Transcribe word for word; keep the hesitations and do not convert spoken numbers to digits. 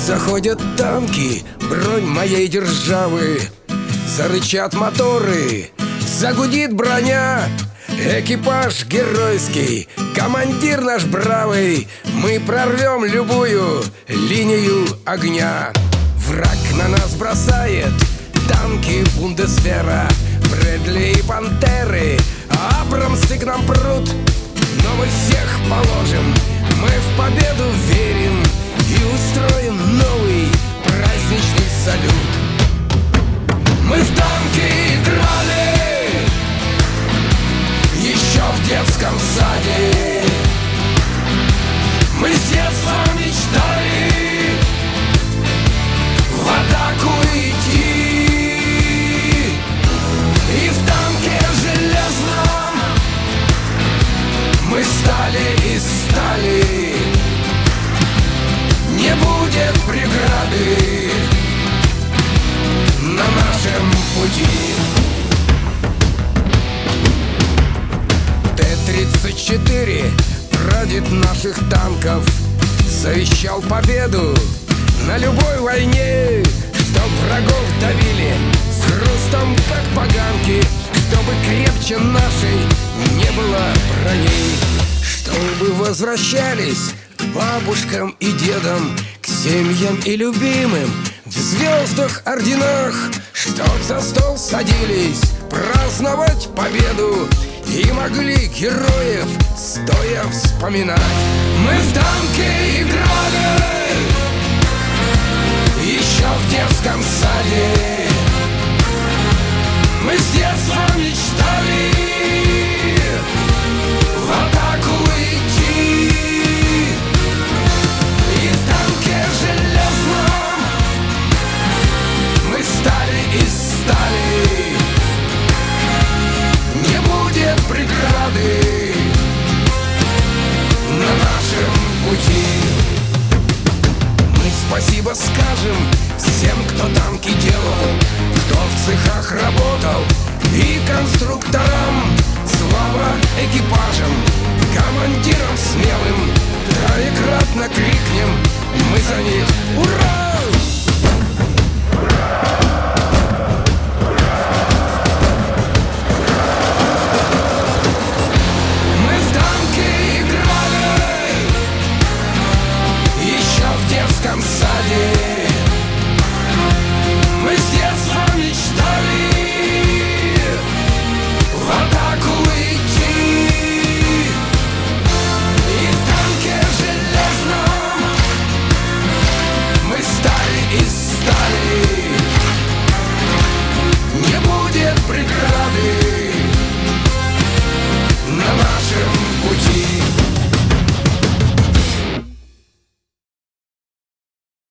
заходят танки, бронь моей державы, зарычат моторы, загудит броня. Экипаж геройский, командир наш бравый, мы прорвем любую линию огня. Враг на нас бросает танки Бундесвера, Брэдли и Пантеры, Абрамсы к нам прут, но мы всех положим, мы в победу верим и устроим новый праздничный салют. Мы в танки играли еще в детском саде, мы с детства мечтали в атаку идти, и в танке железном мы стали из стали. Не будет преграды на нашем пути. Т тридцать четыре, прадед наших танков, завещал победу на любой войне, чтоб врагов давили с хрустом, как поганки, чтобы крепче нашей не было броней, чтобы возвращались к бабушкам и дедам, к семьям и любимым в звездах, орденах, чтоб за стол садились праздновать победу и могли героев стоя вспоминать. Мы в танки играли еще в детском саде, мы с детства мечтали в атаку идти, и в танке железном мы стали из стали. Не будет преграды на нашем пути. Мы спасибо скажем всем, кто танки делал, кто в цехах работал, и конструкторам. Слава экипажам, командирам смелым, троекратно крикнем мы за них ура!